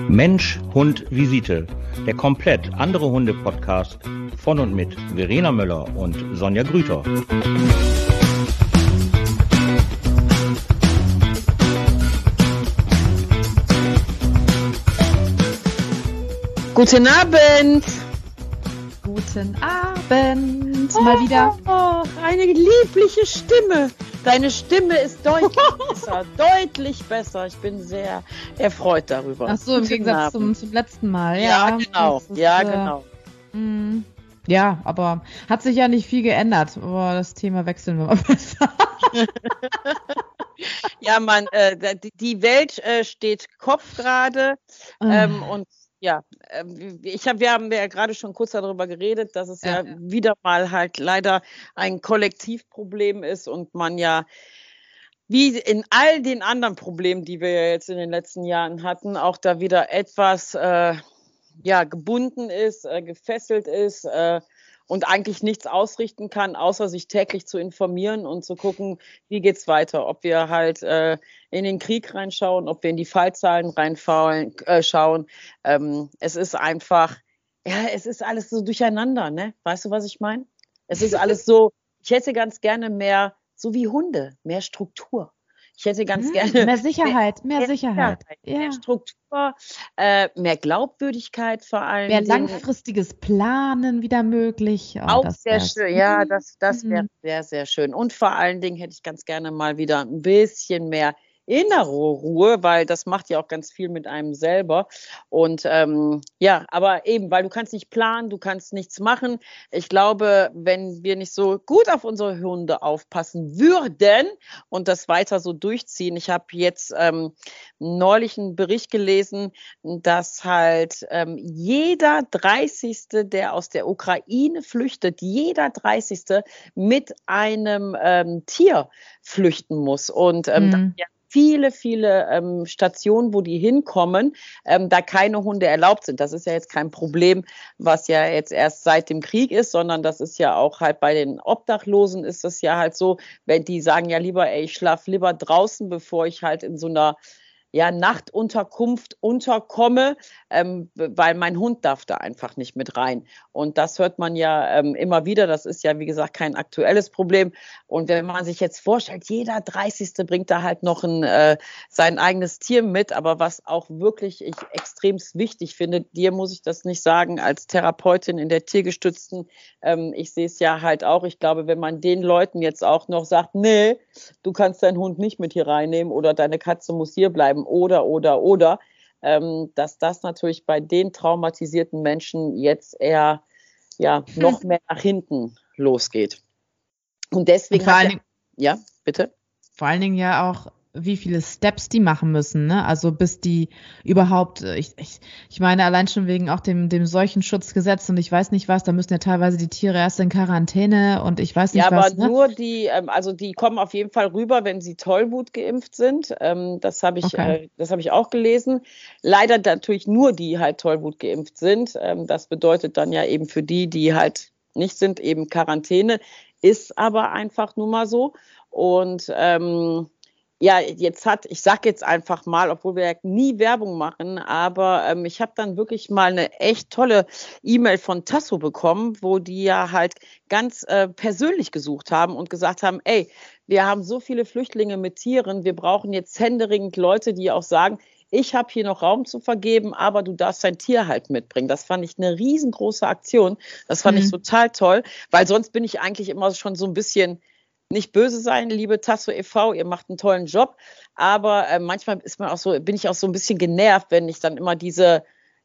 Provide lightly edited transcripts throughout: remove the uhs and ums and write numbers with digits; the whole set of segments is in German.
Mensch, Hund, Visite. Der komplett andere Hunde-Podcast von und mit Verena Möller und Sonja Grüter. Guten Abend! Guten Abend! Mal wieder. Oh, eine liebliche Stimme. Deine Stimme ist deutlich besser. Ich bin sehr erfreut darüber. Ach so, im Gegensatz zum letzten Mal. Ja, genau. Genau. Ja, aber hat sich ja nicht viel geändert. Aber das Thema wechseln wir mal besser. Ja, Mann, die Welt steht Kopf gerade. Und ja, wir haben ja gerade schon kurz darüber geredet, dass es ja wieder mal halt leider ein Kollektivproblem ist und man ja wie in all den anderen Problemen, die wir ja jetzt in den letzten Jahren hatten, auch da wieder etwas gebunden ist, gefesselt ist und eigentlich nichts ausrichten kann, außer sich täglich zu informieren und zu gucken, wie geht's weiter, ob wir halt in den Krieg reinschauen, ob wir in die Fallzahlen schauen. Es ist einfach, es ist alles so durcheinander, ne? Weißt du, was ich meine? Es ist alles so, ich hätte ganz gerne mehr, so wie Hunde, mehr Struktur. Ich hätte ganz gerne mehr Sicherheit. Mehr Struktur, mehr Glaubwürdigkeit vor allem. Mehr langfristiges Planen wieder möglich. Oh, auch sehr schön, ja, das wäre sehr, sehr schön. Und vor allen Dingen hätte ich ganz gerne mal wieder ein bisschen mehr innere Ruhe, weil das macht ja auch ganz viel mit einem selber. Und aber eben, weil du kannst nicht planen, du kannst nichts machen. Ich glaube, wenn wir nicht so gut auf unsere Hunde aufpassen würden und das weiter so durchziehen. Ich habe jetzt neulich einen Bericht gelesen, dass halt jeder 30., der aus der Ukraine flüchtet, jeder 30. mit einem Tier flüchten muss. Und viele Stationen, wo die hinkommen, da keine Hunde erlaubt sind. Das ist ja jetzt kein Problem, was ja jetzt erst seit dem Krieg ist, sondern das ist ja auch halt bei den Obdachlosen ist das ja halt so, wenn die sagen ja lieber, ich schlafe lieber draußen, bevor ich halt in so einer Nachtunterkunft unterkomme, weil mein Hund darf da einfach nicht mit rein. Und das hört man ja immer wieder. Das ist ja, wie gesagt, kein aktuelles Problem. Und wenn man sich jetzt vorstellt, jeder 30. bringt da halt noch sein eigenes Tier mit. Aber was auch wirklich ich extremst wichtig finde, dir muss ich das nicht sagen, als Therapeutin in der tiergestützten, ich sehe es ja halt auch. Ich glaube, wenn man den Leuten jetzt auch noch sagt, nee, du kannst deinen Hund nicht mit hier reinnehmen oder deine Katze muss hier bleiben, oder, dass das natürlich bei den traumatisierten Menschen jetzt eher noch mehr nach hinten losgeht. Und deswegen bitte. Vor allen Dingen ja auch, wie viele Steps die machen müssen, ne? Also bis die überhaupt, ich meine allein schon wegen auch dem Seuchenschutzgesetz und ich weiß nicht was, da müssen ja teilweise die Tiere erst in Quarantäne und ich weiß nicht was. Ja, aber nur die kommen auf jeden Fall rüber, wenn sie Tollwut geimpft sind. Das habe ich auch gelesen. Leider natürlich nur die halt Tollwut geimpft sind. Das bedeutet dann ja eben für die halt nicht sind, eben Quarantäne. Ist aber einfach nur mal so. Und ich sag jetzt einfach mal, obwohl wir ja nie Werbung machen, aber ich habe dann wirklich mal eine echt tolle E-Mail von Tasso bekommen, wo die ja halt ganz persönlich gesucht haben und gesagt haben, wir haben so viele Flüchtlinge mit Tieren, wir brauchen jetzt händeringend Leute, die auch sagen, ich habe hier noch Raum zu vergeben, aber du darfst dein Tier halt mitbringen. Das fand ich eine riesengroße Aktion. Das fand ich total toll, weil sonst bin ich eigentlich immer schon so ein bisschen nicht böse sein, liebe Tasso e.V., ihr macht einen tollen Job, aber manchmal bin ich auch so ein bisschen genervt, wenn ich dann immer diese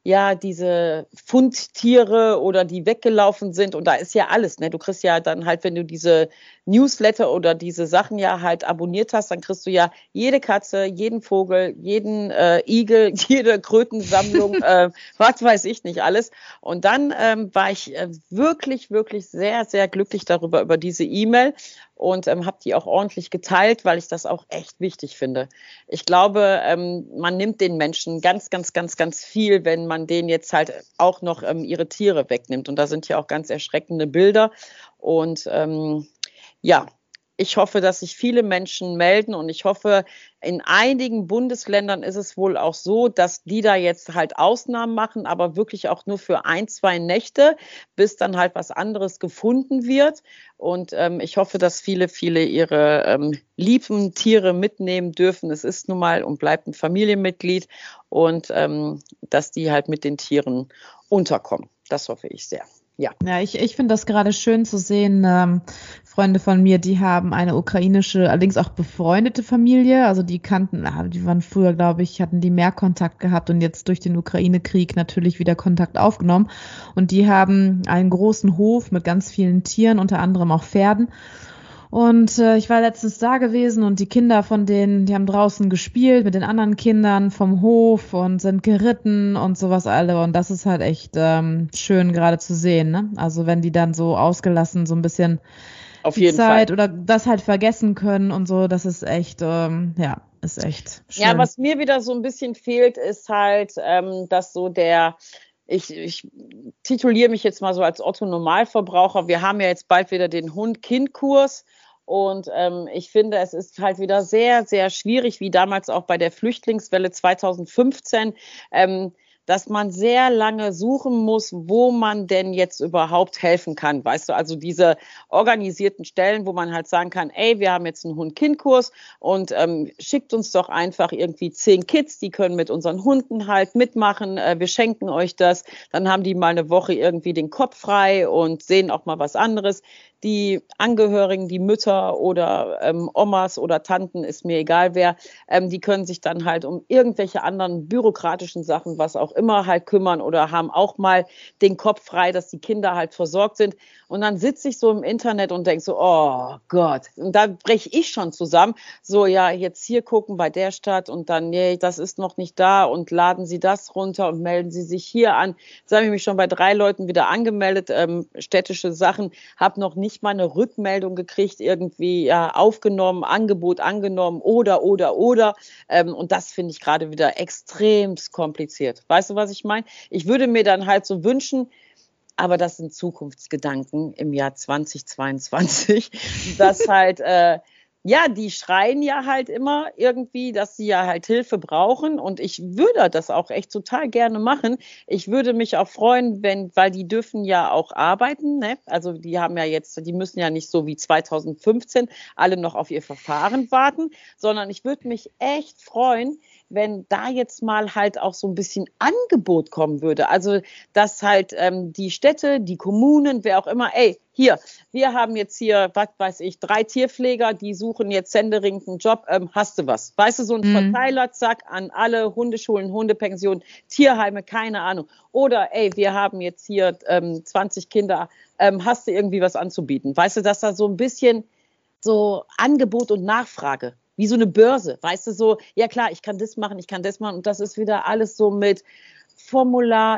Fundtiere oder die weggelaufen sind und da ist ja alles, ne? Du kriegst ja dann halt, wenn du diese Newsletter oder diese Sachen ja halt abonniert hast, dann kriegst du ja jede Katze, jeden Vogel, jeden Igel, jede Krötensammlung, was weiß ich nicht alles. Und dann war ich wirklich, wirklich sehr, sehr glücklich über diese E-Mail und habe die auch ordentlich geteilt, weil ich das auch echt wichtig finde. Ich glaube, man nimmt den Menschen ganz, ganz, ganz, ganz viel, wenn man denen jetzt halt auch noch ihre Tiere wegnimmt. Und da sind ja auch ganz erschreckende Bilder. Und ich hoffe, dass sich viele Menschen melden und ich hoffe, in einigen Bundesländern ist es wohl auch so, dass die da jetzt halt Ausnahmen machen, aber wirklich auch nur für 1-2 Nächte, bis dann halt was anderes gefunden wird. Und ich hoffe, dass viele ihre lieben Tiere mitnehmen dürfen. Es ist nun mal und bleibt ein Familienmitglied und dass die halt mit den Tieren unterkommen. Das hoffe ich sehr. Ja, ich finde das gerade schön zu sehen. Freunde von mir, die haben eine ukrainische, allerdings auch befreundete Familie. Also die die waren früher, glaube ich, hatten die mehr Kontakt gehabt und jetzt durch den Ukraine-Krieg natürlich wieder Kontakt aufgenommen. Und die haben einen großen Hof mit ganz vielen Tieren, unter anderem auch Pferden. Und ich war letztens da gewesen und die Kinder von denen, die haben draußen gespielt mit den anderen Kindern vom Hof und sind geritten und sowas alle. Und das ist halt echt schön gerade zu sehen, ne? Also wenn die dann so ausgelassen so ein bisschen auf die jeden Zeit Fall. oder das halt vergessen können und so, das ist echt, ist echt schön. Ja, was mir wieder so ein bisschen fehlt, ist halt, dass so ich tituliere mich jetzt mal so als Otto-Normalverbraucher. Wir haben ja jetzt bald wieder den Hund-Kind-Kurs. Und ich finde, es ist halt wieder sehr, sehr schwierig, wie damals auch bei der Flüchtlingswelle 2015, dass man sehr lange suchen muss, wo man denn jetzt überhaupt helfen kann. Weißt du, also diese organisierten Stellen, wo man halt sagen kann, ey, wir haben jetzt einen Hund-Kind-Kurs und schickt uns doch einfach irgendwie 10 Kids, die können mit unseren Hunden halt mitmachen. Wir schenken euch das. Dann haben die mal eine Woche irgendwie den Kopf frei und sehen auch mal was anderes. Die Angehörigen, die Mütter oder Omas oder Tanten, ist mir egal wer, die können sich dann halt um irgendwelche anderen bürokratischen Sachen, was auch immer, halt kümmern oder haben auch mal den Kopf frei, dass die Kinder halt versorgt sind. Und dann sitze ich so im Internet und denke so, oh Gott, und da breche ich schon zusammen. So, ja, jetzt hier gucken bei der Stadt und dann, nee, das ist noch nicht da und laden Sie das runter und melden Sie sich hier an. Jetzt habe ich mich schon bei 3 Leuten wieder angemeldet, städtische Sachen, habe noch nicht mal eine Rückmeldung gekriegt, irgendwie ja, aufgenommen, Angebot angenommen oder. Und das finde ich gerade wieder extrem kompliziert. Weißt du, was ich meine? Ich würde mir dann halt so wünschen, aber das sind Zukunftsgedanken im Jahr 2022, dass halt, ja, die schreien ja halt immer irgendwie, dass sie ja halt Hilfe brauchen und ich würde das auch echt total gerne machen. Ich würde mich auch freuen, weil die dürfen ja auch arbeiten, ne? Also die müssen ja nicht so wie 2015 alle noch auf ihr Verfahren warten, sondern ich würde mich echt freuen, wenn da jetzt mal halt auch so ein bisschen Angebot kommen würde. Also, dass halt die Städte, die Kommunen, wer auch immer, ey, hier, wir haben jetzt hier, was weiß ich, 3 Tierpfleger, die suchen jetzt händeringend einen Job, hast du was? Weißt du, so ein Verteiler, zack, an alle Hundeschulen, Hundepensionen, Tierheime, keine Ahnung. Oder, ey, wir haben jetzt hier 20 Kinder, hast du irgendwie was anzubieten? Weißt du, dass da so ein bisschen so Angebot und Nachfrage, wie so eine Börse, weißt du, so, ja klar, ich kann das machen und das ist wieder alles so mit Formular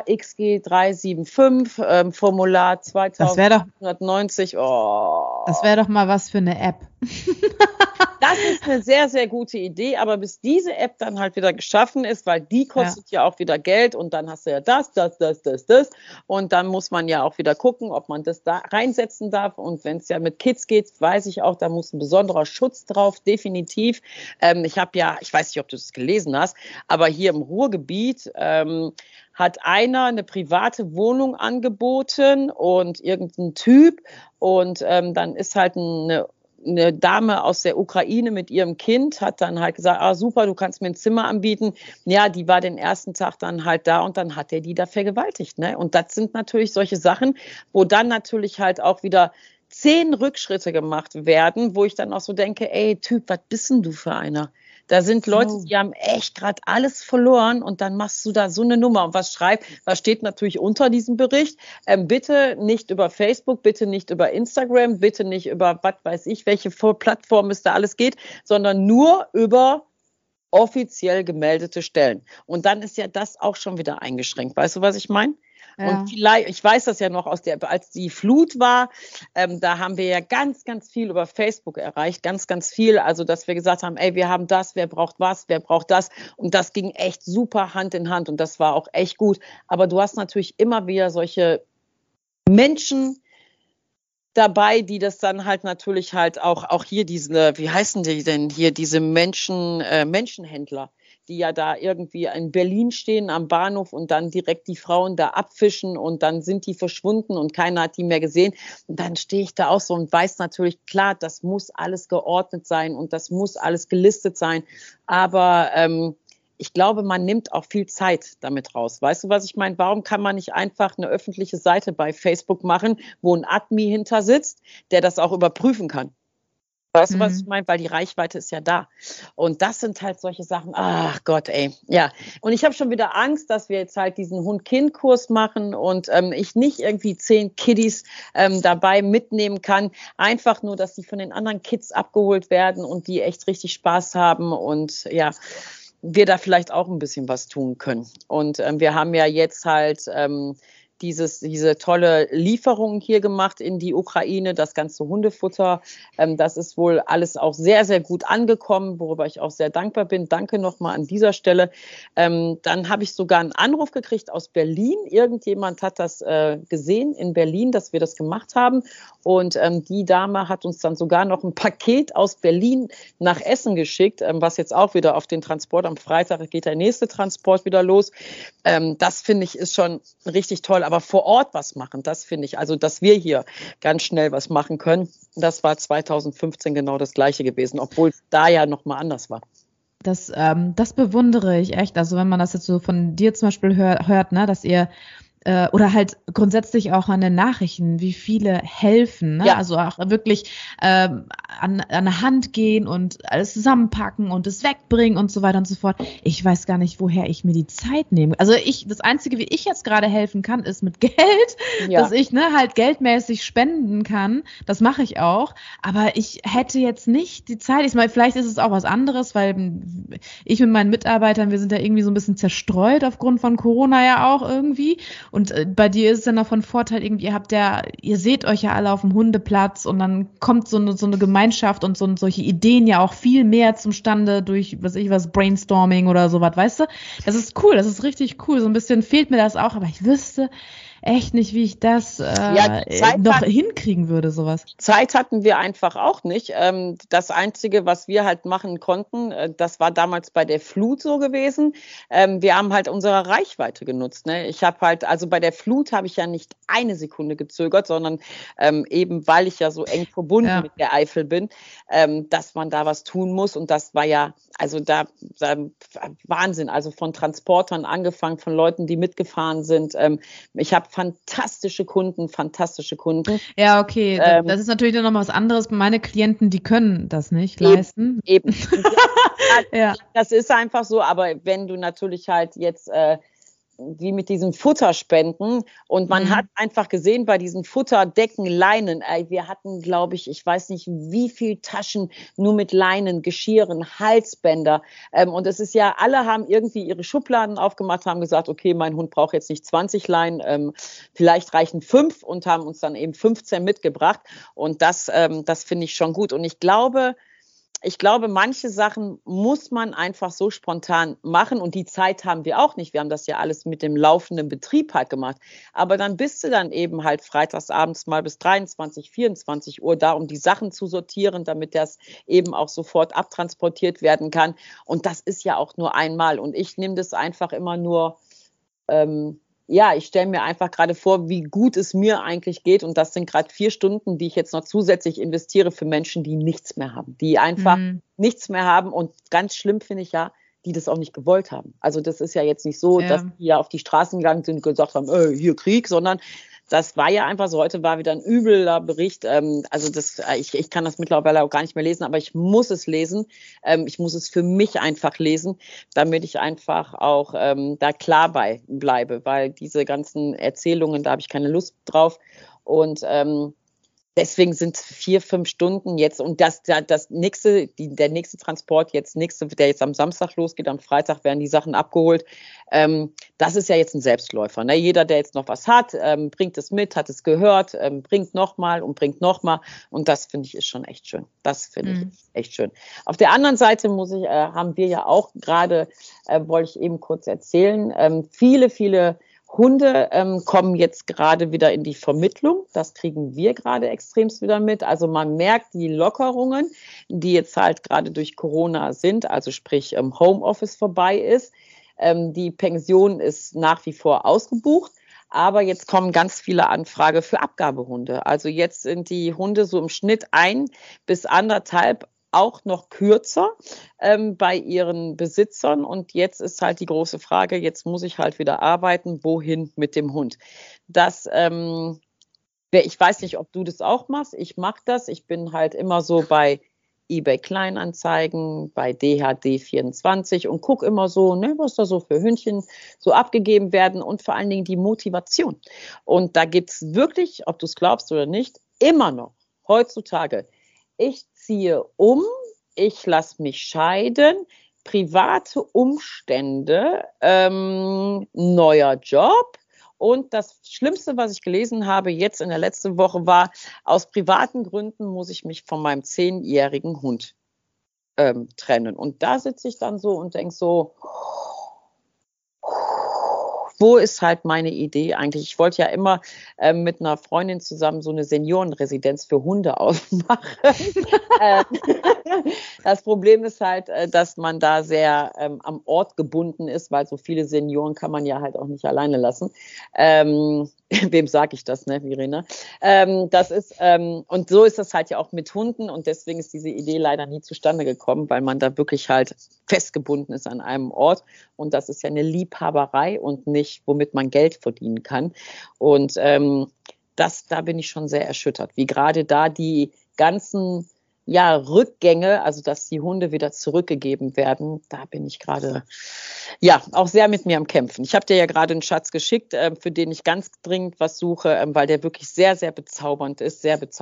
XG375, Formular 2190, Das wäre doch mal was für eine App. Das ist eine sehr, sehr gute Idee, aber bis diese App dann halt wieder geschaffen ist, weil die kostet ja auch wieder Geld und dann hast du ja das und dann muss man ja auch wieder gucken, ob man das da reinsetzen darf und wenn es ja mit Kids geht, weiß ich auch, da muss ein besonderer Schutz drauf, definitiv. Ich weiß nicht, ob du das gelesen hast, aber hier im Ruhrgebiet hat einer eine private Wohnung angeboten und irgendein Typ und dann ist halt eine Dame aus der Ukraine mit ihrem Kind hat dann halt gesagt, super, du kannst mir ein Zimmer anbieten. Ja, die war den ersten Tag dann halt da und dann hat er die da vergewaltigt, ne? Und das sind natürlich solche Sachen, wo dann natürlich halt auch wieder 10 Rückschritte gemacht werden, wo ich dann auch so denke, ey, Typ, was bist denn du für einer? Da sind Leute, die haben echt gerade alles verloren und dann machst du da so eine Nummer. Und was steht natürlich unter diesem Bericht? Bitte nicht über Facebook, bitte nicht über Instagram, bitte nicht über was weiß ich, welche Plattformen es da alles geht, sondern nur über offiziell gemeldete Stellen. Und dann ist ja das auch schon wieder eingeschränkt. Weißt du, was ich meine? Ja. Und vielleicht, ich weiß das ja noch als die Flut war, da haben wir ja ganz, ganz viel über Facebook erreicht, ganz, ganz viel. Also, dass wir gesagt haben, ey, wir haben das, wer braucht was, wer braucht das. Und das ging echt super Hand in Hand und das war auch echt gut. Aber du hast natürlich immer wieder solche Menschen, dabei, die das dann halt natürlich halt auch hier wie heißen die denn hier, diese Menschenhändler, die ja da irgendwie in Berlin stehen am Bahnhof und dann direkt die Frauen da abfischen und dann sind die verschwunden und keiner hat die mehr gesehen. Und dann stehe ich da auch so und weiß natürlich, klar, das muss alles geordnet sein und das muss alles gelistet sein. Aber ich glaube, man nimmt auch viel Zeit damit raus. Weißt du, was ich meine? Warum kann man nicht einfach eine öffentliche Seite bei Facebook machen, wo ein Admin hinter sitzt, der das auch überprüfen kann? Weißt du, was ich meine? Weil die Reichweite ist ja da. Und das sind halt solche Sachen. Ach Gott, ey. Ja. Und ich habe schon wieder Angst, dass wir jetzt halt diesen Hund-Kind-Kurs machen und ich nicht irgendwie 10 Kiddies dabei mitnehmen kann. Einfach nur, dass die von den anderen Kids abgeholt werden und die echt richtig Spaß haben und ja, wir da vielleicht auch ein bisschen was tun können. Und wir haben ja jetzt halt diese tolle Lieferung hier gemacht in die Ukraine, das ganze Hundefutter. Das ist wohl alles auch sehr, sehr gut angekommen, worüber ich auch sehr dankbar bin. Danke nochmal an dieser Stelle. Dann habe ich sogar einen Anruf gekriegt aus Berlin. Irgendjemand hat das gesehen in Berlin, dass wir das gemacht haben. Und die Dame hat uns dann sogar noch ein Paket aus Berlin nach Essen geschickt, was jetzt auch wieder auf den Transport am Freitag geht der nächste Transport wieder los. Das finde ich ist schon richtig toll. Aber vor Ort was machen, das finde ich, also dass wir hier ganz schnell was machen können, das war 2015 genau das Gleiche gewesen, obwohl es da ja nochmal anders war. Das bewundere ich echt. Also wenn man das jetzt so von dir zum Beispiel hört, ne, dass ihr oder halt grundsätzlich auch an den Nachrichten, wie viele helfen, ne? Ja. Also auch wirklich an der Hand gehen und alles zusammenpacken und es wegbringen und so weiter und so fort. Ich weiß gar nicht, woher ich mir die Zeit nehme. Also das Einzige, wie ich jetzt gerade helfen kann, ist mit Geld, dass ich halt geldmäßig spenden kann. Das mache ich auch. Aber ich hätte jetzt nicht die Zeit. Ich meine, vielleicht ist es auch was anderes, weil ich mit meinen Mitarbeitern, wir sind ja irgendwie so ein bisschen zerstreut aufgrund von Corona ja auch irgendwie. Und bei dir ist es dann auch von Vorteil, irgendwie, ihr seht euch ja alle auf dem Hundeplatz und dann kommt so eine Gemeinschaft und solche Ideen ja auch viel mehr zustande durch, Brainstorming oder sowas, weißt du? Das ist cool, das ist richtig cool. So ein bisschen fehlt mir das auch, aber ich wüsste echt nicht, wie ich das noch hinkriegen würde, sowas. Zeit hatten wir einfach auch nicht. Das Einzige, was wir halt machen konnten, das war damals bei der Flut so gewesen. Wir haben halt unsere Reichweite genutzt. Ne? Ich habe halt, also bei der Flut habe ich ja nicht eine Sekunde gezögert, sondern eben, weil ich ja so eng verbunden mit der Eifel bin, dass man da was tun muss. Und das war ja, also da Wahnsinn. Also von Transportern angefangen, von Leuten, die mitgefahren sind. Ich habe fantastische Kunden. Ja, okay. Das ist natürlich noch mal was anderes. Meine Klienten, die können das nicht leisten. Eben. Ja. Das ist einfach so. Aber wenn du natürlich halt jetzt wie mit diesen Futterspenden und man hat einfach gesehen bei diesen Futterdecken, Leinen, wir hatten, glaube ich weiß nicht wie viel Taschen nur mit Leinen, Geschirren, Halsbänder und es ist ja, alle haben irgendwie ihre Schubladen aufgemacht, haben gesagt, okay, mein Hund braucht jetzt nicht 20 Leinen, vielleicht reichen 5 und haben uns dann eben 15 mitgebracht und das finde ich schon gut und ich glaube, manche Sachen muss man einfach so spontan machen und die Zeit haben wir auch nicht. Wir haben das ja alles mit dem laufenden Betrieb halt gemacht. Aber dann bist du dann eben halt freitagsabends mal bis 23, 24 Uhr da, um die Sachen zu sortieren, damit das eben auch sofort abtransportiert werden kann. Und das ist ja auch nur einmal. Und ich nehme das einfach immer nur ich stelle mir einfach gerade vor, wie gut es mir eigentlich geht. Und das sind gerade 4 Stunden, die ich jetzt noch zusätzlich investiere für Menschen, die nichts mehr haben, die einfach nichts mehr haben. Und ganz schlimm finde ich ja, die das auch nicht gewollt haben. Also das ist ja jetzt nicht so, dass die ja auf die Straßen gegangen sind und gesagt haben, hier Krieg, sondern das war ja einfach so, heute war wieder ein übler Bericht. Also ich kann das mittlerweile auch gar nicht mehr lesen, aber ich muss es lesen. Ich muss es für mich einfach lesen, damit ich einfach auch da klar bei bleibe, weil diese ganzen Erzählungen, da habe ich keine Lust drauf. Und deswegen sind 4, 5 Stunden jetzt und der nächste Transport der jetzt am Samstag losgeht, am Freitag werden die Sachen abgeholt. Das ist ja jetzt ein Selbstläufer. Ne? Jeder, der jetzt noch was hat, bringt es mit, hat es gehört, bringt nochmal und das finde ich ist schon echt schön. Das finde ich echt schön. Auf der anderen Seite haben wir ja auch gerade, wollte ich eben kurz erzählen, viele Hunde kommen jetzt gerade wieder in die Vermittlung. Das kriegen wir gerade extremst wieder mit. Also man merkt die Lockerungen, die jetzt halt gerade durch Corona sind, also sprich Homeoffice vorbei ist. Die Pension ist nach wie vor ausgebucht. Aber jetzt kommen ganz viele Anfragen für Abgabehunde. Also jetzt sind die Hunde so im Schnitt 1 bis 1,5 auch noch kürzer bei ihren Besitzern. Und jetzt ist halt die große Frage, jetzt muss ich halt wieder arbeiten, wohin mit dem Hund? Ich weiß nicht, ob du das auch machst. Ich mache das. Ich bin halt immer so bei eBay Kleinanzeigen, bei DHD24 und gucke immer so, ne, was da so für Hündchen so abgegeben werden und vor allen Dingen die Motivation. Und da gibt es wirklich, ob du es glaubst oder nicht, immer noch heutzutage, ich ziehe um, ich lasse mich scheiden, private Umstände, neuer Job. Und das Schlimmste, was ich gelesen habe jetzt in der letzten Woche war, aus privaten Gründen muss ich mich von meinem 10-jährigen Hund trennen. Und da sitze ich dann so und denke so, wo ist halt meine Idee eigentlich? Ich wollte ja immer mit einer Freundin zusammen so eine Seniorenresidenz für Hunde aufmachen. Das Problem ist halt, dass man da sehr am Ort gebunden ist, weil so viele Senioren kann man ja halt auch nicht alleine lassen. Wem sage ich das, ne, Verena? Und so ist das halt ja auch mit Hunden und deswegen ist diese Idee leider nie zustande gekommen, weil man da wirklich halt festgebunden ist an einem Ort und das ist ja eine Liebhaberei und nicht, womit man Geld verdienen kann. Und da bin ich schon sehr erschüttert, wie gerade da die ganzen Rückgänge, also dass die Hunde wieder zurückgegeben werden, da bin ich gerade auch sehr mit mir am Kämpfen. Ich habe dir ja gerade einen Schatz geschickt, für den ich ganz dringend was suche, weil der wirklich sehr, sehr bezaubernd ist,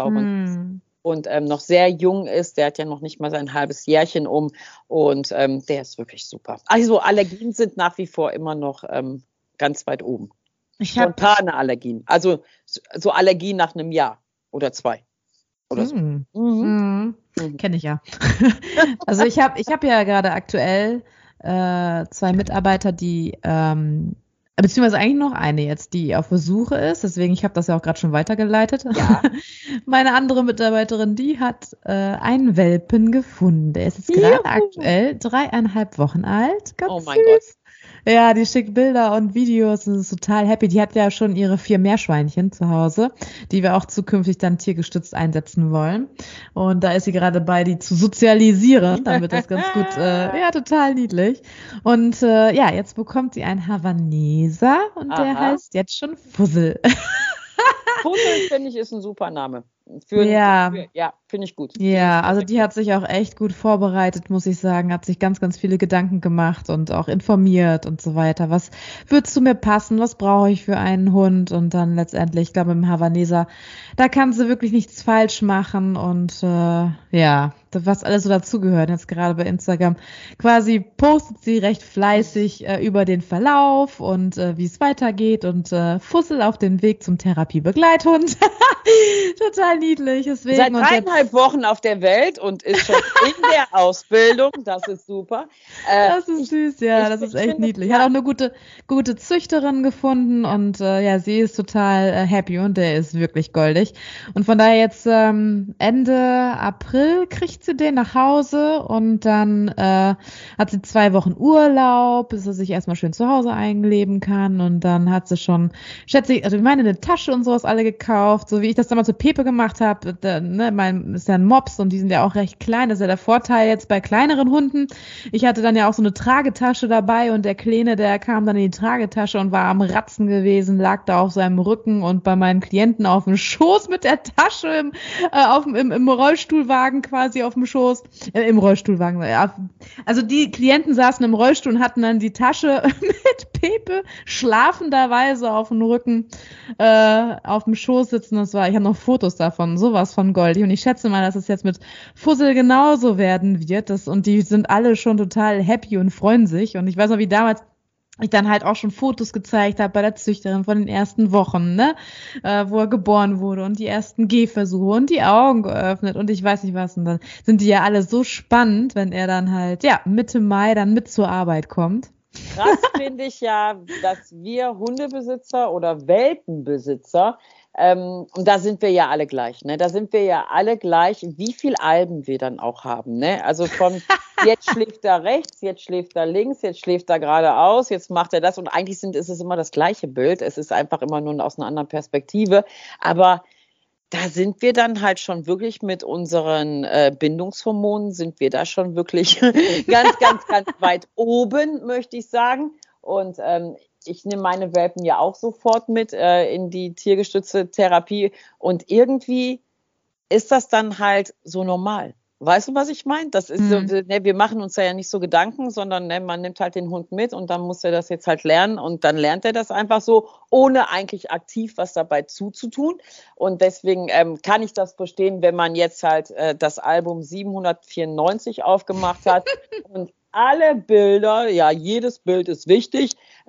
und noch sehr jung ist. Der hat ja noch nicht mal sein halbes Jährchen um und der ist wirklich super. Also Allergien sind nach wie vor immer noch ganz weit oben. Spontane Allergien, also so Allergien nach einem Jahr oder 2. Oder so. Kenne ich ja. Also ich hab ja gerade aktuell 2 Mitarbeiter, die, beziehungsweise eigentlich noch eine jetzt, die auf Versuche ist. Deswegen, ich habe das ja auch gerade schon weitergeleitet. Ja. Meine andere Mitarbeiterin, die hat einen Welpen gefunden. Der ist jetzt gerade aktuell 3,5 Wochen alt. Ganz oh mein süß. Gott. Ja, die schickt Bilder und Videos und ist total happy. Die hat ja schon ihre 4 Meerschweinchen zu Hause, die wir auch zukünftig dann tiergestützt einsetzen wollen. Und da ist sie gerade dabei, die zu sozialisieren, damit das ganz gut, total niedlich. Und jetzt bekommt sie einen Havaneser und der heißt jetzt schon Fussel. Fussel, finde ich, ist ein super Name. Finde ich gut. Ja, also die hat sich auch echt gut vorbereitet, muss ich sagen, hat sich ganz, ganz viele Gedanken gemacht und auch informiert und so weiter. Was wird zu mir passen? Was brauche ich für einen Hund? Und dann letztendlich, ich glaube, im Havaneser, da kann sie wirklich nichts falsch machen und was alles so dazugehört. Jetzt gerade bei Instagram quasi postet sie recht fleißig über den Verlauf und wie es weitergeht und Fussel auf den Weg zum Therapiebegleithund. Total niedlich. Deswegen. Seit 3,5 Wochen auf der Welt und ist schon in der Ausbildung. Das ist super. Das ist süß, das ist echt niedlich. Hat auch eine gute Züchterin gefunden und sie ist total happy und der ist wirklich goldig. Und von daher jetzt Ende April kriegt sie den nach Hause und dann hat sie 2 Wochen Urlaub, bis sie sich erstmal schön zu Hause einleben kann und dann hat sie schon, schätze ich, also ich meine, eine Tasche und sowas alle gekauft, so wie ich das damals mit Pepe gemacht habe. Ist ja ein Mops und die sind ja auch recht klein, das ist ja der Vorteil jetzt bei kleineren Hunden. Ich hatte dann ja auch so eine Tragetasche dabei und der Kleine, der kam dann in die Tragetasche und war am Ratzen gewesen, lag da auf seinem Rücken und bei meinen Klienten auf dem Schoß mit der Tasche im Rollstuhlwagen quasi auf dem Schoß, im Rollstuhlwagen, ja. Also die Klienten saßen im Rollstuhl und hatten dann die Tasche mit Pepe schlafenderweise auf dem Rücken auf dem Schoß sitzen. Ich habe noch Fotos davon, sowas von goldig. Und ich schätze mal, dass es jetzt mit Fussel genauso werden wird. Und die sind alle schon total happy und freuen sich. Und ich weiß noch, wie damals ich dann halt auch schon Fotos gezeigt habe bei der Züchterin von den ersten Wochen, ne, wo er geboren wurde und die ersten Gehversuche und die Augen geöffnet und ich weiß nicht was. Und dann sind die ja alle so spannend, wenn er dann halt, Mitte Mai dann mit zur Arbeit kommt. krass finde ich ja, dass wir Hundebesitzer oder Welpenbesitzer, und da sind wir ja alle gleich, ne? Da sind wir ja alle gleich, wie viel Alben wir dann auch haben, ne? Also von jetzt schläft er rechts, jetzt schläft er links, jetzt schläft er geradeaus, jetzt macht er das und eigentlich ist es immer das gleiche Bild. Es ist einfach immer nur aus einer anderen Perspektive, aber da sind wir dann halt schon wirklich mit unseren Bindungshormonen, sind wir da schon wirklich ganz, ganz, ganz weit oben, möchte ich sagen. Und ich nehme meine Welpen ja auch sofort mit in die tiergestützte Therapie. Und irgendwie ist das dann halt so normal. Weißt du, was ich meine? Das ist so, ne, wir machen uns da ja nicht so Gedanken, sondern ne, man nimmt halt den Hund mit und dann muss er das jetzt halt lernen und dann lernt er das einfach so, ohne eigentlich aktiv was dabei zuzutun. Und deswegen kann ich das verstehen, wenn man jetzt halt das Album 794 aufgemacht hat und alle Bilder, ja, jedes Bild ist wichtig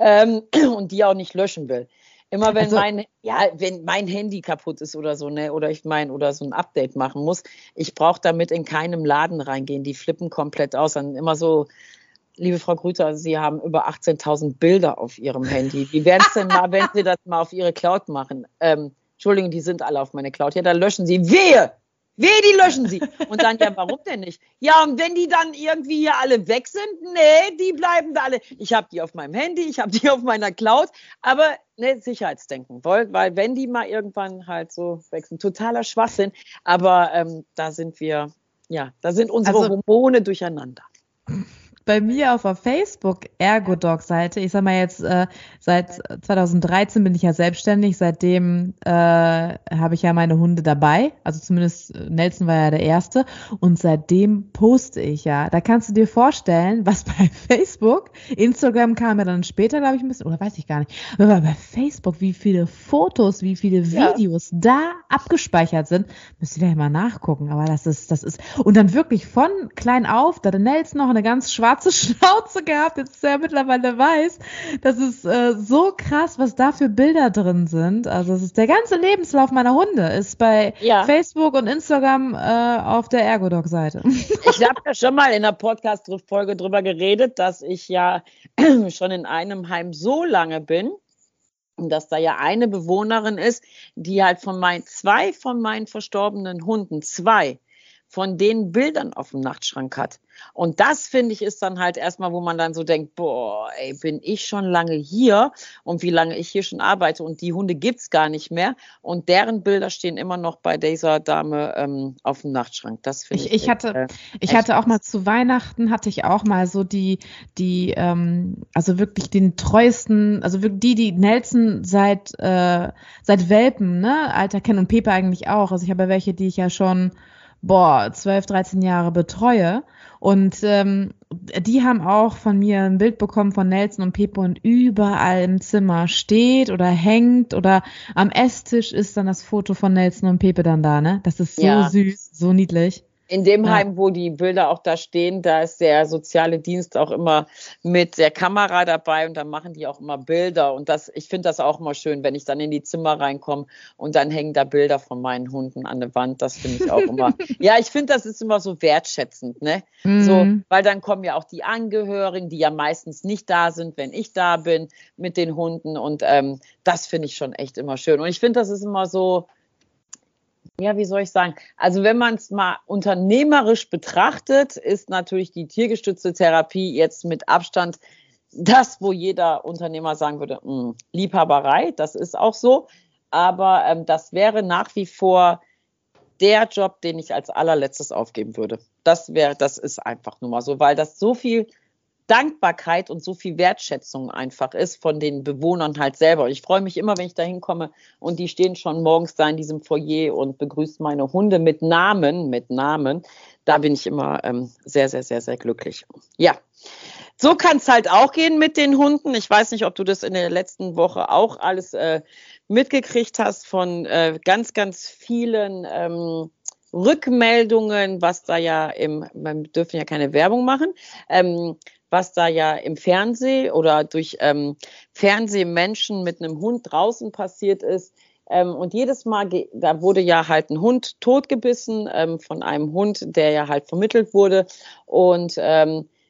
und die auch nicht löschen will. Immer wenn wenn mein Handy kaputt ist oder so, ne, oder oder so ein Update machen muss, ich brauche damit in keinem Laden reingehen, die flippen komplett aus. Dann immer so, liebe Frau Grüter, Sie haben über 18.000 Bilder auf Ihrem Handy. Wie wären es denn mal, wenn Sie das mal auf Ihre Cloud machen? Entschuldigung, die sind alle auf meine Cloud. Ja, dann löschen Sie. Wehe, die löschen Sie. Und dann, ja, warum denn nicht? Ja, und wenn die dann irgendwie hier alle weg sind, nee, die bleiben da alle. Ich habe die auf meinem Handy, ich habe die auf meiner Cloud, aber ne, Sicherheitsdenken, weil wenn die mal irgendwann halt so wechseln, totaler Schwachsinn, aber da sind wir, ja, da sind unsere Hormone durcheinander. Bei mir auf der Facebook-Ergodog-Seite, ich sag mal jetzt, seit 2013 bin ich ja selbstständig, seitdem habe ich ja meine Hunde dabei, also zumindest Nelson war ja der Erste und seitdem poste ich ja. Da kannst du dir vorstellen, was bei Facebook, Instagram kam ja dann später, glaube ich, ein bisschen, oder weiß ich gar nicht, aber bei Facebook, wie viele Fotos, wie viele Videos da abgespeichert sind, müsst ihr gleich mal nachgucken, aber das ist, und dann wirklich von klein auf, da hat der Nelson noch eine ganz schwarze Schnauze gehabt, jetzt ist er mittlerweile weiß. Das ist so krass, was da für Bilder drin sind. Also es ist der ganze Lebenslauf meiner Hunde ist bei Facebook und Instagram auf der Ergodog-Seite. Ich habe ja schon mal in einer Podcast-Folge drüber geredet, dass ich ja schon in einem Heim so lange bin, dass da ja eine Bewohnerin ist, die halt zwei von meinen verstorbenen Hunden, von den Bildern auf dem Nachtschrank hat. Und das, finde ich, ist dann halt erstmal, wo man dann so denkt, boah, ey, bin ich schon lange hier und wie lange ich hier schon arbeite und die Hunde gibt's gar nicht mehr und deren Bilder stehen immer noch bei dieser Dame auf dem Nachtschrank. Das finde ich. Ich hatte auch mal zu Weihnachten, hatte ich auch mal so also wirklich den treuesten, also wirklich die Nelson seit Welpen, ne, Alter kennen und Pepe eigentlich auch. Also ich habe ja welche, die ich ja schon 12, 13 Jahre betreue. Und die haben auch von mir ein Bild bekommen von Nelson und Pepe und überall im Zimmer steht oder hängt oder am Esstisch ist dann das Foto von Nelson und Pepe dann da, ne? Das ist so süß, so niedlich. In dem Heim, wo die Bilder auch da stehen, da ist der soziale Dienst auch immer mit der Kamera dabei und dann machen die auch immer Bilder und ich finde das auch immer schön, wenn ich dann in die Zimmer reinkomme und dann hängen da Bilder von meinen Hunden an der Wand, das finde ich auch immer, ja, ich finde, das ist immer so wertschätzend, ne, so, weil dann kommen ja auch die Angehörigen, die ja meistens nicht da sind, wenn ich da bin mit den Hunden und das finde ich schon echt immer schön und ich finde, das ist immer so, ja, wie soll ich sagen? Also wenn man es mal unternehmerisch betrachtet, ist natürlich die tiergestützte Therapie jetzt mit Abstand das, wo jeder Unternehmer sagen würde, Liebhaberei, das ist auch so. Aber das wäre nach wie vor der Job, den ich als allerletztes aufgeben würde. Das ist einfach nur mal so, weil das so viel Dankbarkeit und so viel Wertschätzung einfach ist von den Bewohnern halt selber. Und ich freue mich immer, wenn ich da hinkomme und die stehen schon morgens da in diesem Foyer und begrüßen meine Hunde mit Namen. Da bin ich immer sehr, sehr, sehr, sehr glücklich. Ja, so kann es halt auch gehen mit den Hunden. Ich weiß nicht, ob du das in der letzten Woche auch alles mitgekriegt hast von ganz, ganz vielen Rückmeldungen, was da ja wir dürfen ja keine Werbung machen, was da ja im Fernsehen oder durch Fernsehmenschen mit einem Hund draußen passiert ist. Und jedes Mal, da wurde ja halt ein Hund totgebissen von einem Hund, der ja halt vermittelt wurde. Und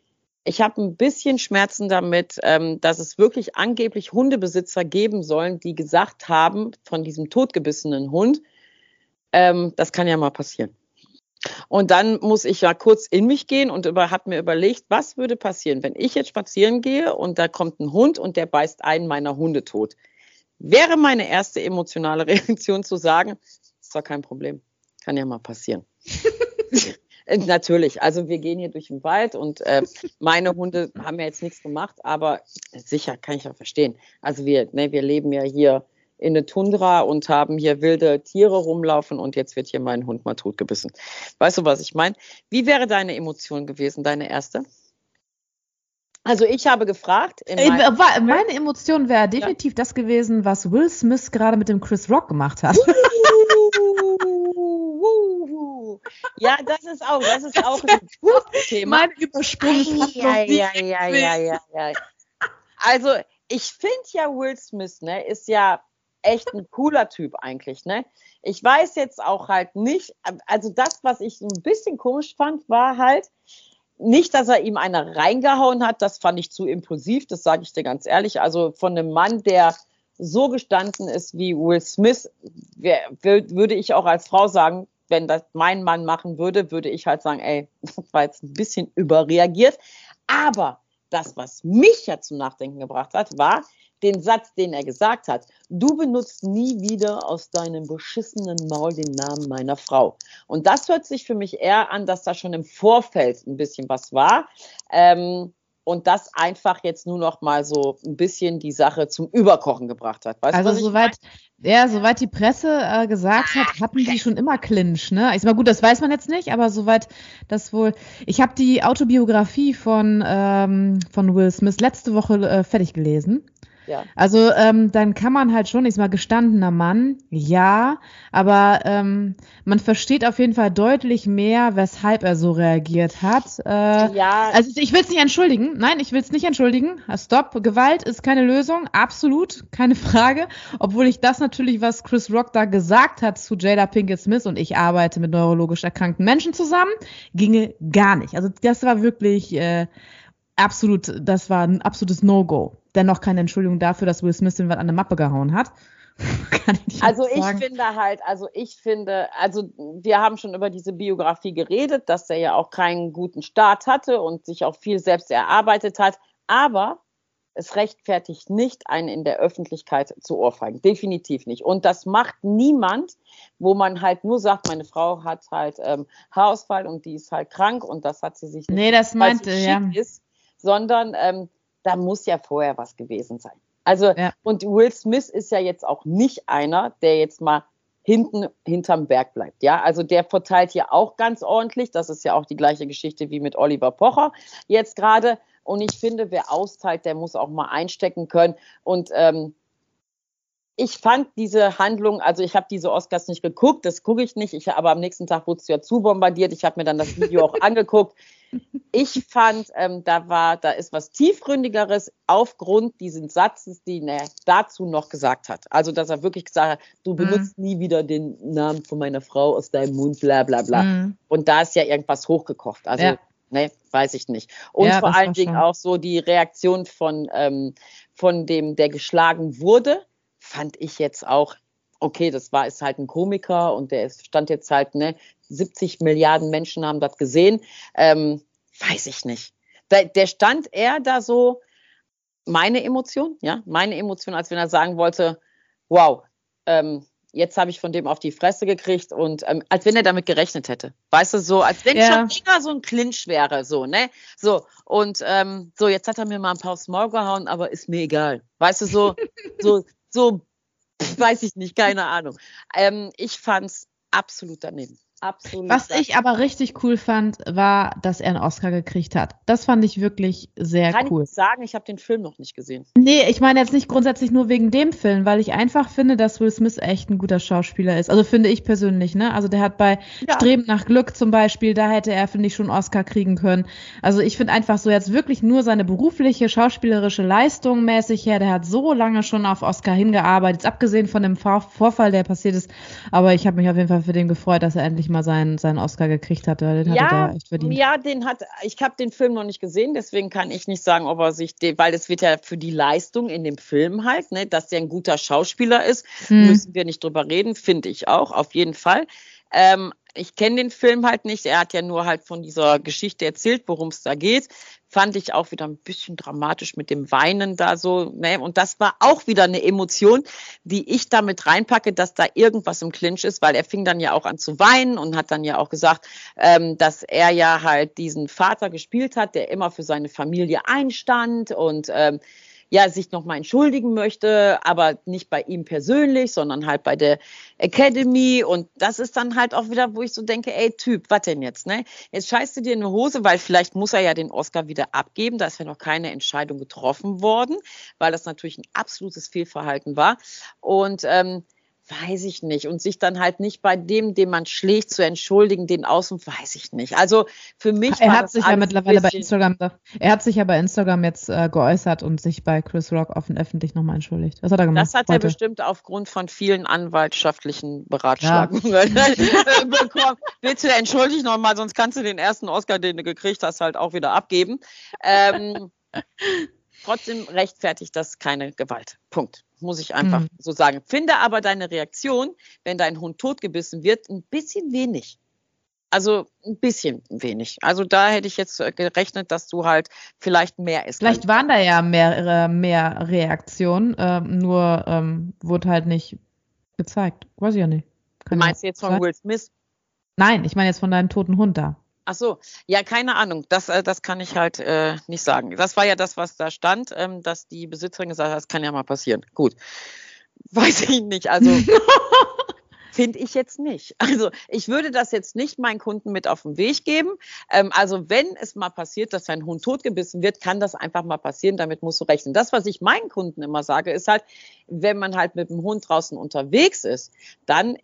Ich habe ein bisschen Schmerzen damit, dass es wirklich angeblich Hundebesitzer geben sollen, die gesagt haben, von diesem totgebissenen Hund, das kann ja mal passieren. Und dann muss ich ja kurz in mich gehen und habe mir überlegt, was würde passieren, wenn ich jetzt spazieren gehe und da kommt ein Hund und der beißt einen meiner Hunde tot. Wäre meine erste emotionale Reaktion zu sagen, ist doch kein Problem, kann ja mal passieren. Natürlich, also wir gehen hier durch den Wald und meine Hunde haben ja jetzt nichts gemacht, aber sicher, kann ich ja verstehen. Also wir leben ja hier in der Tundra und haben hier wilde Tiere rumlaufen und jetzt wird hier mein Hund mal totgebissen. Weißt du, was ich meine? Wie wäre deine Emotion gewesen, deine erste? Also ich habe gefragt. Meine Emotion wäre definitiv das gewesen, was Will Smith gerade mit dem Chris Rock gemacht hat. Ja, das ist auch ein gutes Thema. Meine Übersprungshandlung. Ja. Also ich finde ja, Will Smith, ne, ist ja echt ein cooler Typ eigentlich, ne? Ich weiß jetzt auch halt nicht, also das, was ich ein bisschen komisch fand, war halt nicht, dass er ihm eine reingehauen hat, das fand ich zu impulsiv, das sage ich dir ganz ehrlich. Also von einem Mann, der so gestanden ist wie Will Smith, würde ich auch als Frau sagen, wenn das mein Mann machen würde, würde ich halt sagen, ey, das war jetzt ein bisschen überreagiert. Aber das, was mich ja zum Nachdenken gebracht hat, war den Satz, den er gesagt hat. Du benutzt nie wieder aus deinem beschissenen Maul den Namen meiner Frau. Und das hört sich für mich eher an, dass da schon im Vorfeld ein bisschen was war. Und das einfach jetzt nur noch mal so ein bisschen die Sache zum Überkochen gebracht hat. Weißt also du, soweit die Presse gesagt hat, hatten die schon immer Clinch, ne? Ich sag mal, gut, das weiß man jetzt nicht, aber soweit das wohl. Ich habe die Autobiografie von Will Smith letzte Woche fertig gelesen. Ja. Also dann kann man halt schon, ich sag mal, gestandener Mann, ja, aber man versteht auf jeden Fall deutlich mehr, weshalb er so reagiert hat. Ja. Also ich will es nicht entschuldigen, nein, ich will es nicht entschuldigen. Stopp, Gewalt ist keine Lösung, absolut, keine Frage. Obwohl ich das natürlich, was Chris Rock da gesagt hat zu Jada Pinkett Smith, und ich arbeite mit neurologisch erkrankten Menschen zusammen, ginge gar nicht. Also das war wirklich das war ein absolutes No-Go. Dennoch keine Entschuldigung dafür, dass Will Smith den was an der Mappe gehauen hat. Kann ich nicht sagen. Ich finde, wir haben schon über diese Biografie geredet, dass er ja auch keinen guten Start hatte und sich auch viel selbst erarbeitet hat. Aber es rechtfertigt nicht, einen in der Öffentlichkeit zu ohrfeigen. Definitiv nicht. Und das macht niemand, wo man halt nur sagt, meine Frau hat halt Haarausfall und die ist halt krank und das hat sie sich nicht. Nee, das meinte, ja. Ist, sondern da muss ja vorher was gewesen sein. Also, ja. Und Will Smith ist ja jetzt auch nicht einer, der jetzt mal hinterm Berg bleibt. Ja, also der verteilt ja auch ganz ordentlich. Das ist ja auch die gleiche Geschichte wie mit Oliver Pocher jetzt gerade. Und ich finde, wer austeilt, der muss auch mal einstecken können. Und ich fand diese Handlung, also ich habe diese Oscars nicht geguckt, das gucke ich nicht, aber am nächsten Tag wurde es ja zu bombardiert. Ich habe mir dann das Video auch angeguckt. Ich fand, da ist was Tiefgründigeres aufgrund dieses Satzes, den er dazu noch gesagt hat. Also, dass er wirklich gesagt hat, du benutzt nie wieder den Namen von meiner Frau aus deinem Mund, bla bla bla. Und da ist ja irgendwas hochgekocht. Also, ne, weiß ich nicht. Und vor allen Dingen auch so die Reaktion von dem, der geschlagen wurde, fand ich jetzt auch, okay, ist halt ein Komiker und der stand jetzt halt, 70 Milliarden Menschen haben das gesehen. Weiß ich nicht. Der stand eher da so, meine Emotion, als wenn er sagen wollte, wow, jetzt habe ich von dem auf die Fresse gekriegt und als wenn er damit gerechnet hätte. Weißt du, so, als wenn schon immer so ein Clinch wäre, so, ne? So, und so, jetzt hat er mir mal ein paar aufs Maul gehauen, aber ist mir egal. Weißt du, so, weiß ich nicht, keine Ahnung. Ich fand's absolut daneben. Absolut. Was ich aber richtig cool fand, war, dass er einen Oscar gekriegt hat. Das fand ich wirklich sehr cool. Kann ich sagen, ich habe den Film noch nicht gesehen. Nee, ich meine jetzt nicht grundsätzlich nur wegen dem Film, weil ich einfach finde, dass Will Smith echt ein guter Schauspieler ist. Also finde ich persönlich, ne? Also der hat bei Streben nach Glück zum Beispiel, da hätte er, finde ich, schon einen Oscar kriegen können. Also ich finde einfach so jetzt wirklich nur seine berufliche, schauspielerische Leistung mäßig her, der hat so lange schon auf Oscar hingearbeitet, jetzt abgesehen von dem Vorfall, der passiert ist. Aber ich habe mich auf jeden Fall für den gefreut, dass er endlich mal mal seinen Oscar gekriegt hat. Den hat er echt verdient. Ja, ich habe den Film noch nicht gesehen, deswegen kann ich nicht sagen, ob er sich, weil es wird ja für die Leistung in dem Film halt, ne, dass der ein guter Schauspieler ist, müssen wir nicht drüber reden, finde ich auch, auf jeden Fall. Ich kenne den Film halt nicht, er hat ja nur halt von dieser Geschichte erzählt, worum es da geht. Fand ich auch wieder ein bisschen dramatisch mit dem Weinen da so, ne? Und das war auch wieder eine Emotion, die ich damit reinpacke, dass da irgendwas im Clinch ist, weil er fing dann ja auch an zu weinen und hat dann ja auch gesagt, dass er ja halt diesen Vater gespielt hat, der immer für seine Familie einstand und sich nochmal entschuldigen möchte, aber nicht bei ihm persönlich, sondern halt bei der Academy. Und das ist dann halt auch wieder, wo ich so denke, ey Typ, was denn jetzt, ne? Jetzt scheißt du dir in eine Hose, weil vielleicht muss er ja den Oscar wieder abgeben. Da ist ja noch keine Entscheidung getroffen worden, weil das natürlich ein absolutes Fehlverhalten war. Und weiß ich nicht. Und sich dann halt nicht bei dem, den man schlägt, zu entschuldigen, den außen, weiß ich nicht. Also für mich Er hat sich ja mittlerweile bei Instagram, er hat sich ja bei Instagram jetzt geäußert und sich bei Chris Rock offen öffentlich nochmal entschuldigt. Was hat er gemacht? Das hat er bestimmt aufgrund von vielen anwaltschaftlichen Beratschlagungen bekommen. Bitte entschuldige nochmal, sonst kannst du den ersten Oscar, den du gekriegt hast, halt auch wieder abgeben. Trotzdem rechtfertigt das keine Gewalt. Punkt. Muss ich einfach so sagen. Finde aber deine Reaktion, wenn dein Hund totgebissen wird, ein bisschen wenig. Also ein bisschen wenig. Also da hätte ich jetzt gerechnet, dass du halt vielleicht mehr isst. Vielleicht waren da ja mehr Reaktionen, nur wurde halt nicht gezeigt. Weiß ich ja nicht. Du meinst jetzt von Will Smith? Nein, ich meine jetzt von deinem toten Hund da. Ach so, ja, keine Ahnung. Das kann ich halt nicht sagen. Das war ja das, was da stand, dass die Besitzerin gesagt hat, das kann ja mal passieren. Gut, weiß ich nicht. Also finde ich jetzt nicht. Also ich würde das jetzt nicht meinen Kunden mit auf den Weg geben. Also wenn es mal passiert, dass ein Hund totgebissen wird, kann das einfach mal passieren. Damit musst du rechnen. Das, was ich meinen Kunden immer sage, ist halt, wenn man halt mit dem Hund draußen unterwegs ist, dann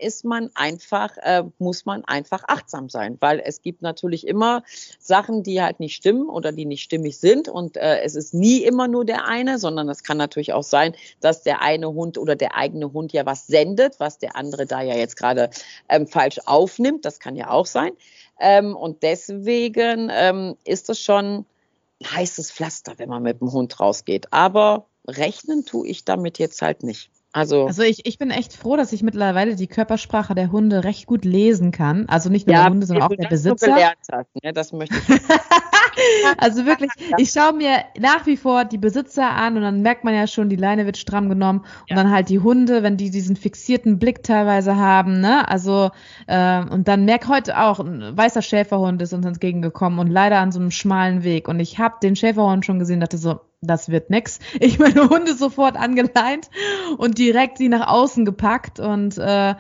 muss man einfach achtsam sein, weil es gibt natürlich immer Sachen, die halt nicht stimmen oder die nicht stimmig sind und es ist nie immer nur der eine, sondern es kann natürlich auch sein, dass der eine Hund oder der eigene Hund ja was sendet, was der andere da ja jetzt gerade falsch aufnimmt. Das kann ja auch sein. Und deswegen ist es schon ein heißes Pflaster, wenn man mit dem Hund rausgeht. Aber rechnen tue ich damit jetzt halt nicht. Also ich bin echt froh, dass ich mittlerweile die Körpersprache der Hunde recht gut lesen kann. Also nicht nur der Hunde, sondern auch der Besitzer. Du gelernt hast, ne? Das möchte ich. Also wirklich, ich schaue mir nach wie vor die Besitzer an und dann merkt man ja schon, die Leine wird stramm genommen und dann halt die Hunde, wenn die diesen fixierten Blick teilweise haben, ne? Also und dann merk heute auch, ein weißer Schäferhund ist uns entgegengekommen und leider an so einem schmalen Weg und ich habe den Schäferhund schon gesehen, dachte so, das wird nix. Ich meine Hunde sofort angeleint und direkt sie nach außen gepackt und dann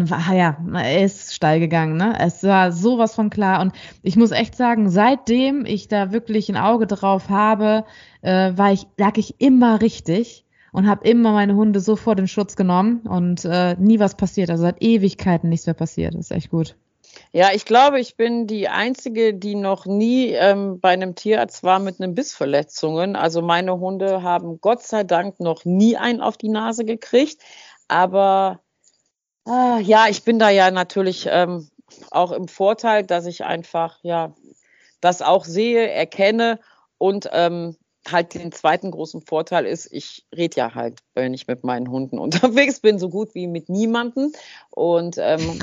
er ist steil gegangen, ne? Es war sowas von klar und ich muss echt sagen, seitdem ich da wirklich ein Auge drauf habe, lag ich immer richtig und habe immer meine Hunde sofort in Schutz genommen und nie was passiert. Also seit Ewigkeiten nichts mehr passiert. Das ist echt gut. Ja, ich glaube, ich bin die Einzige, die noch nie bei einem Tierarzt war mit einem Bissverletzungen. Also meine Hunde haben Gott sei Dank noch nie einen auf die Nase gekriegt. Aber ich bin da ja natürlich auch im Vorteil, dass ich einfach das auch sehe, erkenne und halt den zweiten großen Vorteil ist, ich rede ja halt, wenn ich mit meinen Hunden unterwegs bin, so gut wie mit niemandem und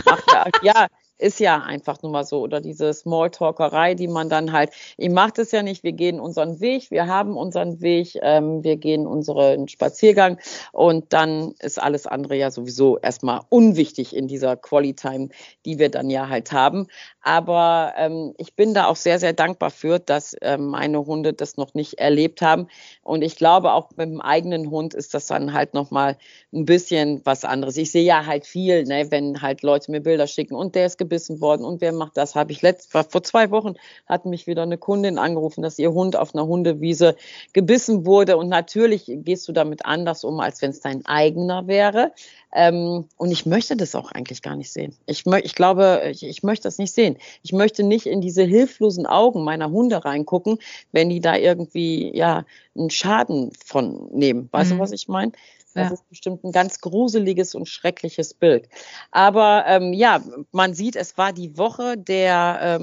ist ja einfach nur mal so. Oder diese Smalltalkerei, die man dann halt, ich mache das ja nicht, wir gehen unseren Weg, wir haben unseren Weg, wir gehen unseren Spaziergang und dann ist alles andere ja sowieso erstmal unwichtig in dieser Quality Time, die wir dann ja halt haben. Aber ich bin da auch sehr, sehr dankbar für, dass meine Hunde das noch nicht erlebt haben. Und ich glaube, auch mit dem eigenen Hund ist das dann halt nochmal ein bisschen was anderes. Ich sehe ja halt viel, ne, wenn halt Leute mir Bilder schicken und der ist gebissen worden und wer macht das? Vor 2 Wochen hat mich wieder eine Kundin angerufen, dass ihr Hund auf einer Hundewiese gebissen wurde. Und natürlich gehst du damit anders um, als wenn es dein eigener wäre. Und ich möchte das auch eigentlich gar nicht sehen. Ich glaube, ich möchte das nicht sehen. Ich möchte nicht in diese hilflosen Augen meiner Hunde reingucken, wenn die da irgendwie einen Schaden von nehmen. Weißt du, was ich meine? Das ist bestimmt ein ganz gruseliges und schreckliches Bild. Aber ja, man sieht, es war die Woche der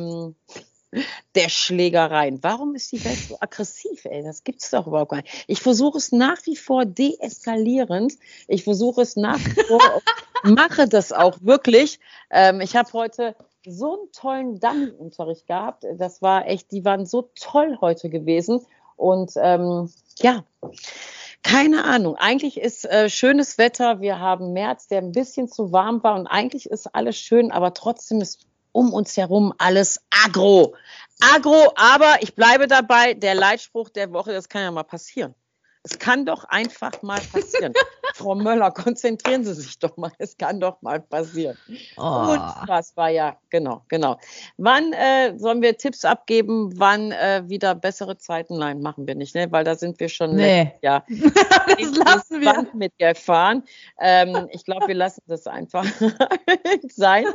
Schlägereien. Warum ist die Welt so aggressiv, ey? Das gibt's doch überhaupt gar nicht. Ich versuche es nach wie vor deeskalierend. Ich versuche es nach wie vor, mache das auch wirklich. Ich habe heute so einen tollen Dummy-Unterricht gehabt. Das war echt, die waren so toll heute gewesen. Und ja, keine Ahnung. Eigentlich ist schönes Wetter. Wir haben März, der ein bisschen zu warm war. Und eigentlich ist alles schön, aber trotzdem ist um uns herum alles Agro. Agro, aber ich bleibe dabei, der Leitspruch der Woche, das kann ja mal passieren. Es kann doch einfach mal passieren. Frau Möller, konzentrieren Sie sich doch mal. Es kann doch mal passieren. Oh. Und was war ja, genau. Wann sollen wir Tipps abgeben, wann wieder bessere Zeiten? Nein, machen wir nicht, ne? Weil da sind wir schon letztes Jahr das lassen wir mitgefahren. Ich glaube, wir lassen das einfach sein.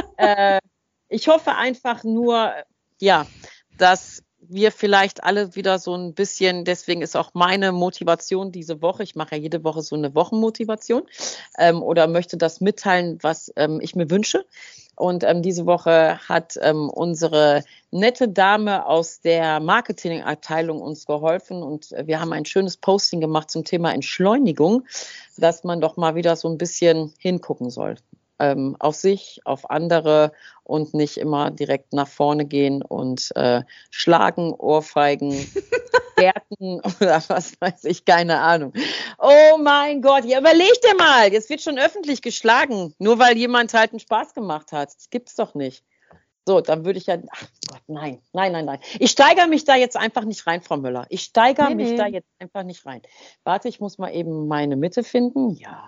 Ich hoffe einfach nur, ja, dass wir vielleicht alle wieder so ein bisschen, deswegen ist auch meine Motivation diese Woche, ich mache ja jede Woche so eine Wochenmotivation oder möchte das mitteilen, was ich mir wünsche. Und diese Woche hat unsere nette Dame aus der Marketingabteilung uns geholfen und wir haben ein schönes Posting gemacht zum Thema Entschleunigung, dass man doch mal wieder so ein bisschen hingucken soll. Auf sich, auf andere und nicht immer direkt nach vorne gehen und schlagen, ohrfeigen, Gärten oder was weiß ich, keine Ahnung. Oh mein Gott, ja, überleg dir mal, jetzt wird schon öffentlich geschlagen, nur weil jemand halt einen Spaß gemacht hat. Das gibt's doch nicht. So, dann würde ich ja, ach Gott, nein. Ich steigere mich da jetzt einfach nicht rein, Frau Möller. Ich steigere mich da jetzt einfach nicht rein. Warte, ich muss mal eben meine Mitte finden. Ja.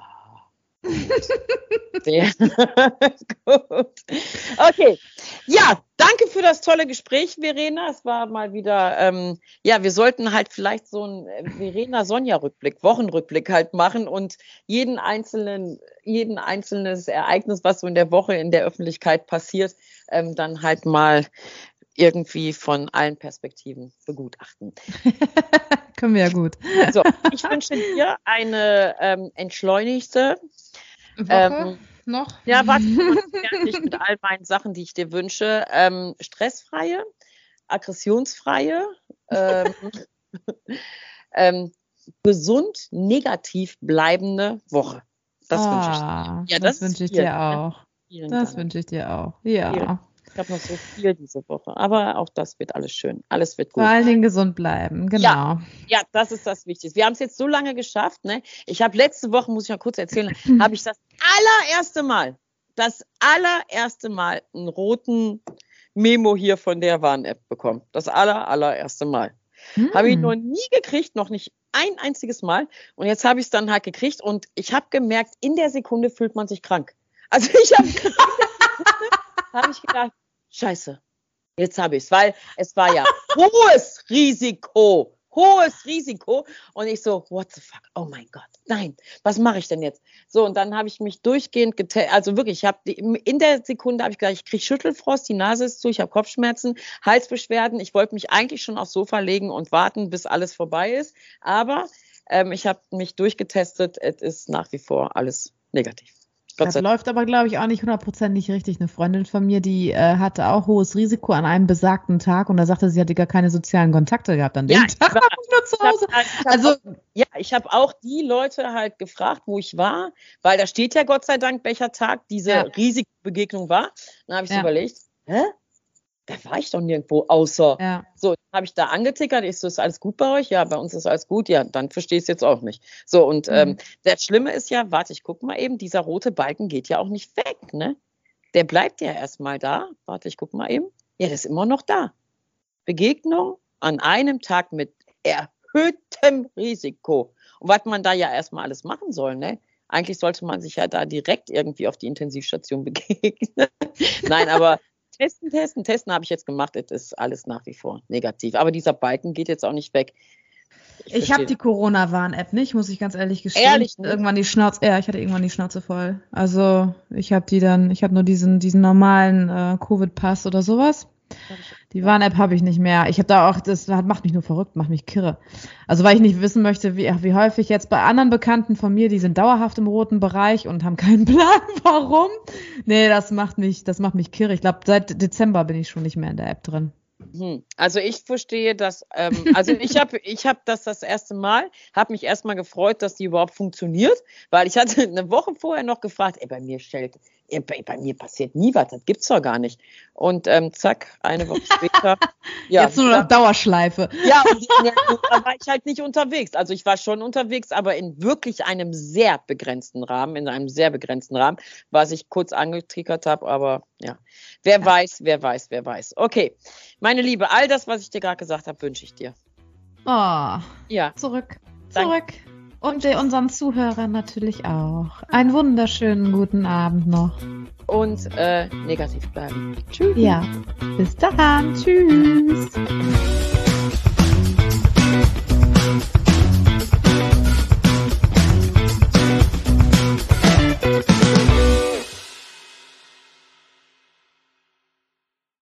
Sehr gut. Okay. Ja, danke für das tolle Gespräch, Verena. Es war mal wieder, ja, wir sollten halt vielleicht so einen Verena-Sonja-Rückblick, Wochenrückblick halt machen und jeden einzelnes Ereignis, was so in der Woche in der Öffentlichkeit passiert, dann halt mal irgendwie von allen Perspektiven begutachten. Können wir ja gut. So, ich wünsche dir eine entschleunigte Woche noch? Ja, warte, fertig mit all meinen Sachen, die ich dir wünsche. Stressfreie, aggressionsfreie, gesund, negativ bleibende Woche. Das wünsche ich dir. Ja, das wünsche ich dir auch. Das wünsche ich dir auch. Ja. Ich habe noch so viel diese Woche, aber auch das wird alles schön. Alles wird gut. Vor allen Dingen gesund bleiben, genau. Ja, das ist das Wichtigste. Wir haben es jetzt so lange geschafft, ne? Ich habe letzte Woche, muss ich mal kurz erzählen, habe ich das allererste Mal einen roten Memo hier von der Warn-App bekommen. Das allererste Mal. Habe ich noch nie gekriegt, noch nicht ein einziges Mal. Und jetzt habe ich es dann halt gekriegt und ich habe gemerkt, in der Sekunde fühlt man sich krank. Also habe ich gedacht, Scheiße, jetzt habe ich es, weil es war ja hohes Risiko. Und ich so, what the fuck, oh mein Gott, nein, was mache ich denn jetzt? So, und dann habe ich mich durchgehend also wirklich, in der Sekunde habe ich gedacht, ich kriege Schüttelfrost, die Nase ist zu, ich habe Kopfschmerzen, Halsbeschwerden. Ich wollte mich eigentlich schon aufs Sofa legen und warten, bis alles vorbei ist. Aber ich habe mich durchgetestet, es ist nach wie vor alles negativ. Das läuft aber, glaube ich, auch nicht 100% richtig. Eine Freundin von mir, die hatte auch hohes Risiko an einem besagten Tag und da sagte sie, hatte gar keine sozialen Kontakte gehabt an dem Tag. Nur zu Hause. Ich habe auch die Leute halt gefragt, wo ich war, weil da steht ja Gott sei Dank, welcher Tag diese Risikobegegnung war. Dann habe ich so überlegt, da war ich doch nirgendwo außer. Ja. So, dann habe ich da angetickert. Ich so, ist alles gut bei euch? Ja, bei uns ist alles gut. Ja, dann verstehe ich es jetzt auch nicht. So, und das Schlimme ist ja, warte, ich gucke mal eben, dieser rote Balken geht ja auch nicht weg, ne? Der bleibt ja erstmal da. Warte, ich gucke mal eben. Ja, der ist immer noch da. Begegnung an einem Tag mit erhöhtem Risiko. Und was man da ja erstmal alles machen soll, ne? Eigentlich sollte man sich ja da direkt irgendwie auf die Intensivstation begegnen. Nein, aber Testen habe ich jetzt gemacht. Es ist alles nach wie vor negativ. Aber dieser Balken geht jetzt auch nicht weg. Ich habe die Corona-Warn-App nicht, muss ich ganz ehrlich gestehen. Ehrlich? Ich hatte irgendwann die Schnauze voll. Also ich habe nur diesen normalen Covid-Pass oder sowas. Die Warn-App habe ich nicht mehr. Ich habe da auch, das macht mich nur verrückt, macht mich kirre. Also weil ich nicht wissen möchte, wie häufig jetzt bei anderen Bekannten von mir, die sind dauerhaft im roten Bereich und haben keinen Plan, warum. Nee, das macht mich kirre. Ich glaube, seit Dezember bin ich schon nicht mehr in der App drin. Also ich verstehe das, also ich hab das erste Mal, habe mich erstmal gefreut, dass die überhaupt funktioniert, weil ich hatte eine Woche vorher noch gefragt, bei mir passiert nie was, das gibt's doch gar nicht. Und zack, eine Woche später. Ja, jetzt nur noch Dauerschleife. Ja, da war ich halt nicht unterwegs. Also ich war schon unterwegs, aber in wirklich einem sehr begrenzten Rahmen, was ich kurz angetriggert habe, aber ja. Wer weiß. Okay, meine Liebe, all das, was ich dir gerade gesagt habe, wünsche ich dir. Oh, ja. Zurück. Und unseren Zuhörern natürlich auch. Einen wunderschönen guten Abend noch. Und negativ bleiben. Tschüss. Ja, bis dann. Tschüss.